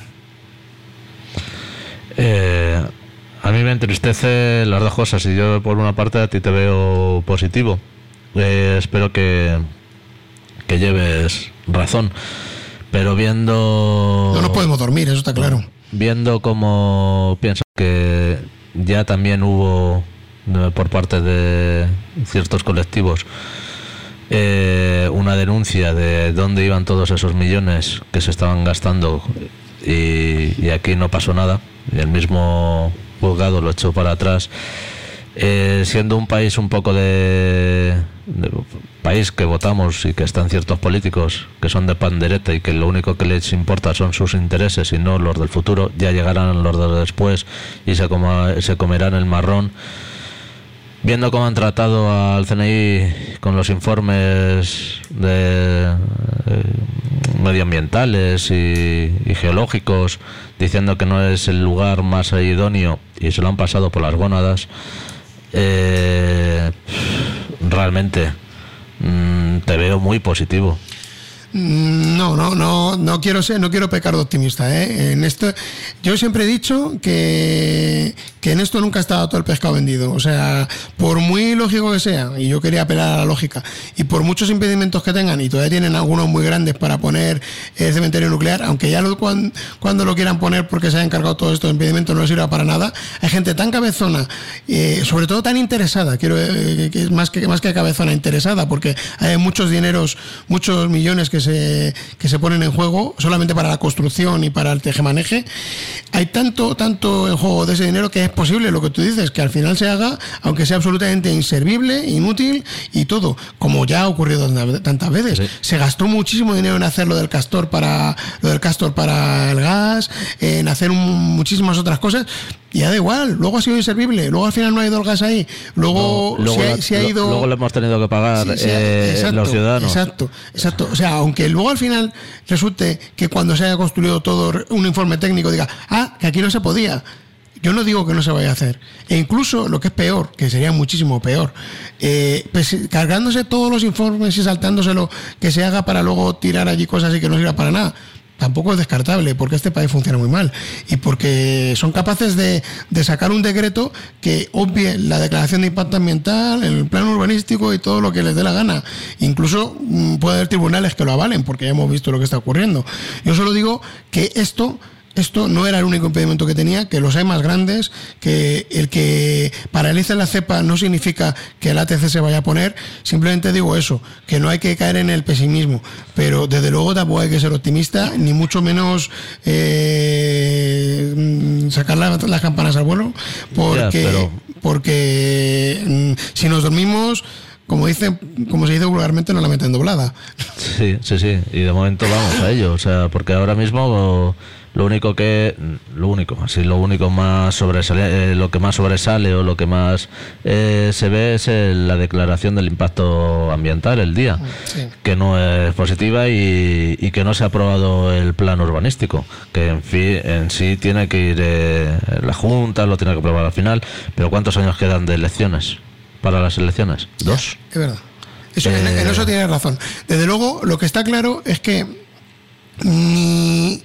Eh, a mí me entristece las dos cosas, y yo por una parte a ti te veo positivo. Eh, espero que, que lleves razón, pero viendo... No nos podemos dormir, eso está claro. Viendo cómo pienso que ya también hubo por parte de ciertos colectivos eh, una denuncia de dónde iban todos esos millones que se estaban gastando, y, y aquí no pasó nada, y el mismo juzgado lo echó para atrás. Eh, siendo un país un poco de, de país que votamos y que están ciertos políticos que son de pandereta y que lo único que les importa son sus intereses y no los del futuro, ya llegarán los de después y se, coma, se comerán el marrón. Viendo cómo han tratado al C N I con los informes de eh, medioambientales y, y geológicos, diciendo que no es el lugar más idóneo, y se lo han pasado por las gónadas, eh, realmente mmm, te veo muy positivo. No, no, no, no quiero ser, no quiero pecar de optimista, ¿eh? En esto, yo siempre he dicho que, que en esto nunca ha estado todo el pescado vendido. O sea, por muy lógico que sea, y yo quería apelar a la lógica, y por muchos impedimentos que tengan, y todavía tienen algunos muy grandes para poner el cementerio nuclear, aunque ya lo, cuando, cuando lo quieran poner porque se hayan cargado todos estos impedimentos no les sirva para nada, hay gente tan cabezona, eh, sobre todo tan interesada, quiero eh, que es más que más que cabezona, interesada, porque hay muchos dineros, muchos millones que se, que se ponen en juego solamente para la construcción y para el tejemaneje. Hay tanto, tanto en juego de ese dinero que es posible lo que tú dices, que al final se haga, aunque sea absolutamente inservible, inútil y todo, como ya ha ocurrido tantas veces. Sí. Se gastó muchísimo dinero en hacer lo del castor para lo del castor para el gas, en hacer un, muchísimas otras cosas, y ya da igual, luego ha sido inservible, luego al final no ha ido el gas ahí, luego, no, luego se, ha, la, se ha ido... Luego le hemos tenido que pagar sí, sí, eh, exacto, los ciudadanos. Exacto, exacto. O sea, aunque luego al final resulte que cuando se haya construido todo un informe técnico diga, ah, que aquí no se podía. Yo no digo que no se vaya a hacer. E incluso lo que es peor, que sería muchísimo peor, eh, pues, cargándose todos los informes y saltándoselo, que se haga para luego tirar allí cosas y que no sirva para nada. Tampoco es descartable, porque este país funciona muy mal y porque son capaces de, de sacar un decreto que obvie la declaración de impacto ambiental, el plan urbanístico y todo lo que les dé la gana. Incluso mmm, puede haber tribunales que lo avalen, porque ya hemos visto lo que está ocurriendo. Yo solo digo que esto... Esto no era el único impedimento que tenía, que los hay más grandes, que el que paralice la cepa no significa que el A T C se vaya a poner. Simplemente digo eso, que no hay que caer en el pesimismo, pero desde luego tampoco hay que ser optimista, ni mucho menos eh, sacar la, las campanas al vuelo, porque, yeah, pero... porque si nos dormimos, como dicen, como se dice vulgarmente, nos la meten doblada. Sí, sí, sí, y de momento vamos a ello, o sea, porque ahora mismo Lo único que, lo único, así lo único más sobresale, eh, lo que más sobresale o lo que más eh, se ve es el, la declaración del impacto ambiental el día, sí. que no es positiva y, y que no se ha aprobado el plan urbanístico, que en fin, en sí tiene que ir eh, la Junta, lo tiene que aprobar al final, pero ¿cuántos años quedan de elecciones para las elecciones? ¿Dos? Es verdad. Eso, eh... en, en eso tienes razón. Desde luego, lo que está claro es que ni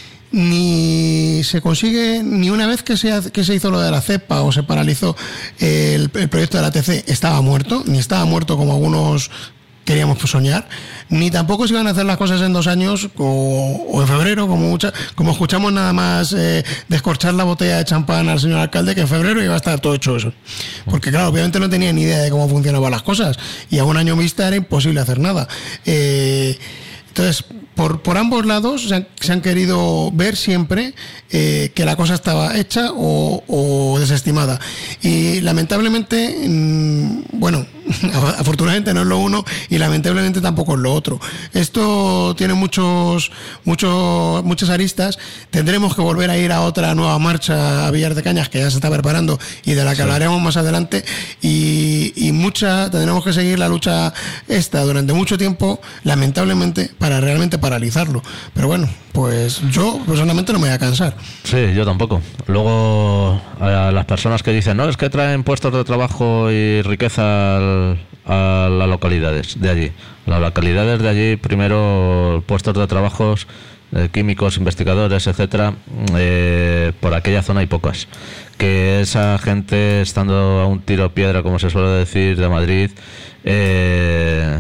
ni se consigue, ni una vez que se, que se hizo lo de la cepa o se paralizó el, el proyecto de la A T C, estaba muerto, ni estaba muerto como algunos queríamos soñar, ni tampoco se iban a hacer las cosas en dos años o, o en febrero, como mucha, como escuchamos nada más eh, descorchar la botella de champán al señor alcalde, que en febrero iba a estar todo hecho eso. Porque claro, obviamente no tenía ni idea de cómo funcionaban las cosas y a un año vista era imposible hacer nada. Eh, entonces, Por, por ambos lados se han, se han querido ver siempre eh, que la cosa estaba hecha o, o desestimada. Y lamentablemente, mmm, bueno, afortunadamente no es lo uno y lamentablemente tampoco es lo otro. Esto tiene muchos, muchos, muchas aristas. Tendremos que volver a ir a otra nueva marcha a Villar de Cañas, que ya se está preparando y de la que sí. hablaremos más adelante. Y, y mucha, tendremos que seguir la lucha esta durante mucho tiempo, lamentablemente, para realmente paralizarlo. Pero bueno, pues yo personalmente no me voy a cansar. Sí, yo tampoco. Luego, a las personas que dicen, no, es que traen puestos de trabajo y riqueza al, a las localidades de allí. Las localidades de allí, primero, puestos de trabajo, eh, químicos, investigadores, etcétera, eh, por aquella zona hay pocas. Que esa gente, estando a un tiro piedra, como se suele decir, de Madrid, eh,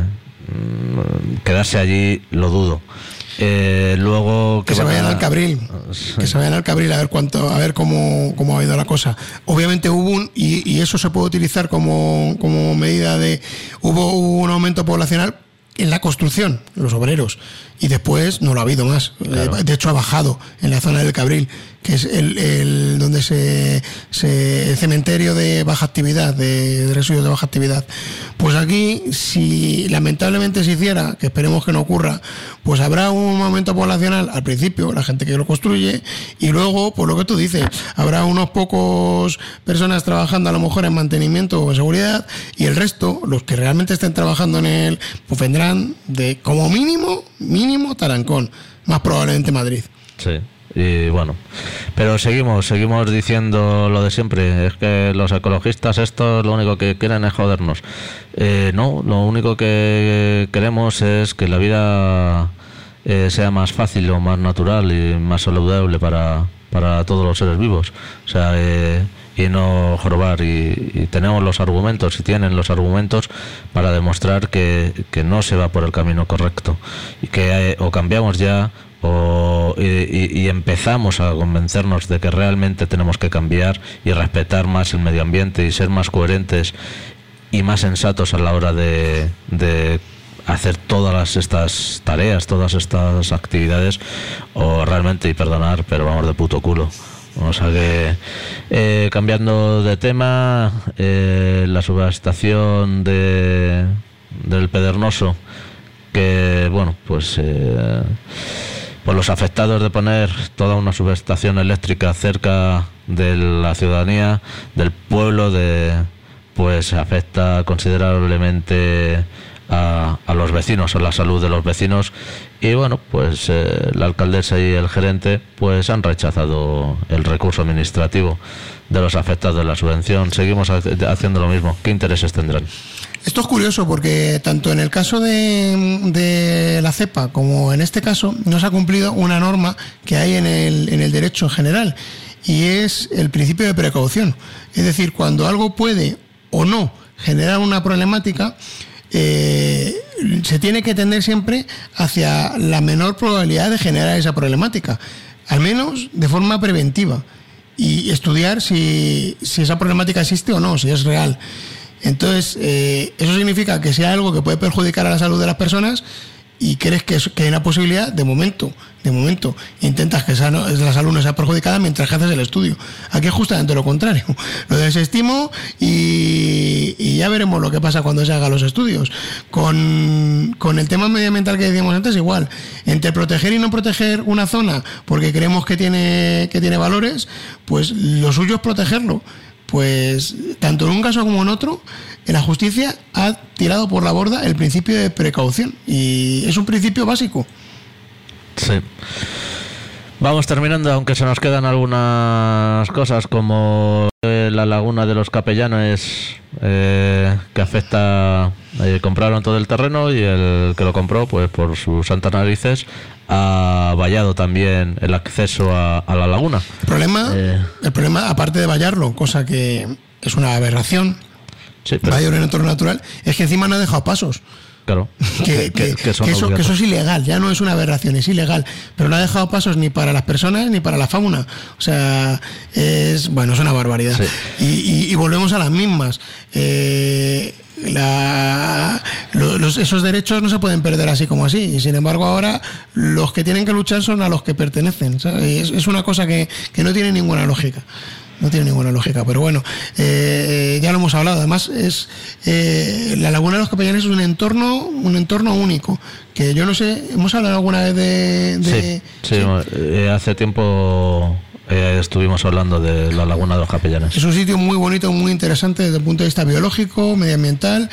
quedarse allí lo dudo. Eh, luego que, que se vayan a... al Cabril, sí. que se vayan al Cabril a ver cuánto, a ver cómo, cómo ha ido la cosa. Obviamente hubo un y, y eso se puede utilizar como, como medida de hubo un aumento poblacional en la construcción, los obreros, y después no lo ha habido más. Claro. De hecho ha bajado en la zona del Cabril, que es el, el donde se, se el cementerio de baja actividad, de, de residuos de baja actividad. Pues aquí, si lamentablemente se hiciera, que esperemos que no ocurra, pues habrá un aumento poblacional al principio, la gente que lo construye, y luego, por lo que tú dices, habrá unos pocos personas trabajando a lo mejor en mantenimiento o en seguridad, y el resto, los que realmente estén trabajando en él, pues vendrán de como mínimo, mínimo Tarancón, más probablemente Madrid. Sí. Y bueno, pero seguimos, seguimos diciendo lo de siempre, es que los ecologistas estos lo único que quieren es jodernos. Eh, no, lo único que queremos es que la vida eh, sea más fácil o más natural y más saludable para, para todos los seres vivos. O sea, eh, y no jorobar, y, y tenemos los argumentos y tienen los argumentos para demostrar que, que no se va por el camino correcto y que eh, o cambiamos ya o, y, y, y empezamos a convencernos de que realmente tenemos que cambiar y respetar más el medio ambiente y ser más coherentes y más sensatos a la hora de, de hacer todas estas tareas, todas estas actividades, o realmente, y perdonar, pero vamos de puto culo. O sea que, eh, cambiando de tema, eh, la subestación de del Pedregoso, que bueno, pues eh, por los afectados de poner toda una subestación eléctrica cerca de la ciudadanía, del pueblo, de pues afecta considerablemente a, a los vecinos, a la salud de los vecinos, y bueno, pues eh, la alcaldesa y el gerente pues han rechazado el recurso administrativo de los afectados de la subvención. Seguimos haciendo lo mismo. ¿Qué intereses tendrán? Esto es curioso porque tanto en el caso de, de la cepa como en este caso no se ha cumplido una norma que hay en el, en el derecho en general, y es el principio de precaución. Es decir, cuando algo puede o no generar una problemática, eh, se tiene que tender siempre hacia la menor probabilidad de generar esa problemática, al menos de forma preventiva, y estudiar si, si esa problemática existe o no, si es real. Entonces, eh, eso significa que sea algo que puede perjudicar a la salud de las personas, y crees que, es, que hay una posibilidad, de momento, de momento, intentas que esa, no, la salud no sea perjudicada mientras que haces el estudio. Aquí es justamente lo contrario. Lo desestimo y, y ya veremos lo que pasa cuando se hagan los estudios. Con, con el tema medioambiental que decíamos antes, igual. Entre proteger y no proteger una zona porque creemos que tiene, que tiene valores, pues lo suyo es protegerlo. Pues tanto en un caso como en otro, la justicia ha tirado por la borda el principio de precaución y es un principio básico. Sí. Vamos terminando, aunque se nos quedan algunas cosas como eh, la laguna de los Capellanes, eh, que afecta, eh, compraron todo el terreno y el que lo compró, pues por sus santas narices, ha vallado también el acceso a, a la laguna. El problema, eh, el problema, aparte de vallarlo, cosa que es una aberración, sí, pero... vallar en entorno natural, es que encima no ha dejado pasos. Claro, que, que, que, que, eso, que eso es ilegal, ya no es una aberración, es ilegal, pero no ha dejado pasos ni para las personas ni para la fauna, o sea, es bueno, es una barbaridad. Sí. Y, y, y volvemos a las mismas. Eh, la, los, esos derechos no se pueden perder así como así, y sin embargo ahora los que tienen que luchar son a los que pertenecen, ¿sabes? Es, es una cosa que, que no tiene ninguna lógica. No tiene ninguna lógica, pero bueno, eh, ya lo hemos hablado. Además, es eh, la Laguna de los Capellanes es un entorno, un entorno único. Que yo no sé, hemos hablado alguna vez de. de sí, sí, sí. Eh, hace tiempo eh, estuvimos hablando de la Laguna de los Capellanes. Es un sitio muy bonito, muy interesante desde el punto de vista biológico, medioambiental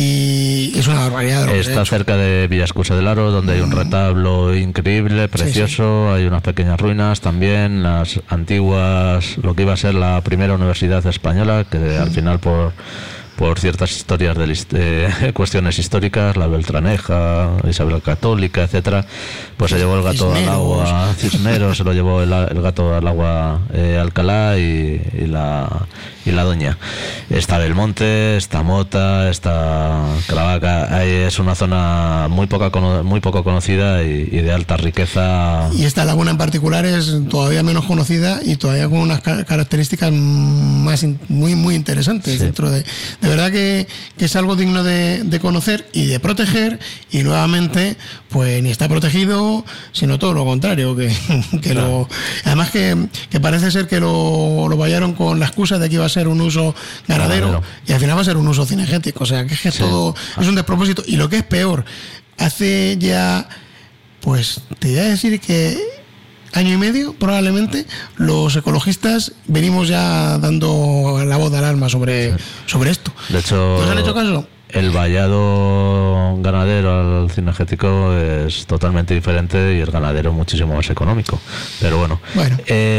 y es una barbaridad. De Está cerca de Villascusa del Aro, donde hay un retablo increíble, precioso. Sí, sí. Hay unas pequeñas ruinas también, las antiguas, lo que iba a ser la primera universidad española, que mm. al final por por ciertas historias de eh, cuestiones históricas, la Beltraneja, Isabel Católica, etcétera, pues se llevó el gato Cisneros. al agua, Cisneros, se lo llevó el, el gato al agua eh, Alcalá y, y la y la doña. Está Belmonte, está Mota, está Caravaca. Ahí es una zona muy poca muy poco conocida y, y de alta riqueza. Y esta laguna en particular es todavía menos conocida y todavía con unas características más muy muy interesantes. Sí. Dentro de, de verdad que, que es algo digno de, de conocer y de proteger, y nuevamente pues ni está protegido, sino todo lo contrario, que, que claro. lo además que, que parece ser que lo, lo vallaron con la excusa de que iba a ser un uso ganadero, ganadero. Y al final va a ser un uso cinegético, o sea que es que sí. todo es un despropósito. Y lo que es peor, hace ya, pues te voy a decir que año y medio probablemente los ecologistas venimos ya dando la voz de alarma sobre, sí. sobre esto. De hecho, ¿nos han hecho caso? El vallado ganadero al cinegético es totalmente diferente y el ganadero muchísimo más económico. Pero bueno, bueno.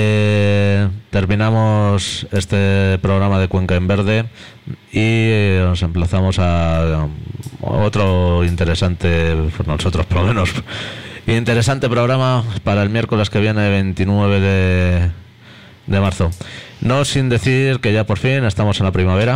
Eh, terminamos este programa de Cuenca en Verde y nos emplazamos a otro interesante, por nosotros por lo menos, interesante programa para el miércoles que viene, veintinueve de, de marzo. No sin decir que ya por fin estamos en la primavera.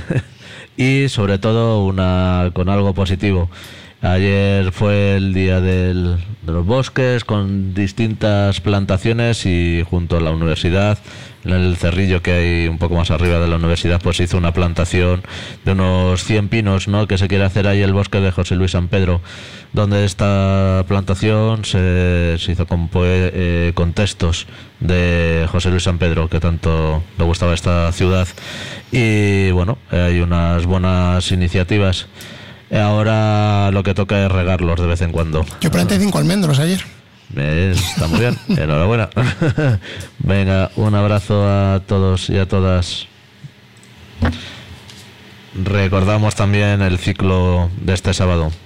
Y sobre todo una con algo positivo. Ayer fue el día del, de los bosques con distintas plantaciones y junto a la universidad, en el cerrillo que hay un poco más arriba de la universidad, pues se hizo una plantación de unos cien pinos, ¿no?, que se quiere hacer ahí el bosque de José Luis San Pedro, donde esta plantación se, se hizo con, poe, eh, con textos de José Luis San Pedro, que tanto le gustaba a esta ciudad. Y bueno, hay unas buenas iniciativas. Ahora lo que toca es regarlos de vez en cuando. Yo planté cinco almendros ayer. Está muy bien, enhorabuena. Venga, un abrazo a todos y a todas. Recordamos también el ciclo de este sábado.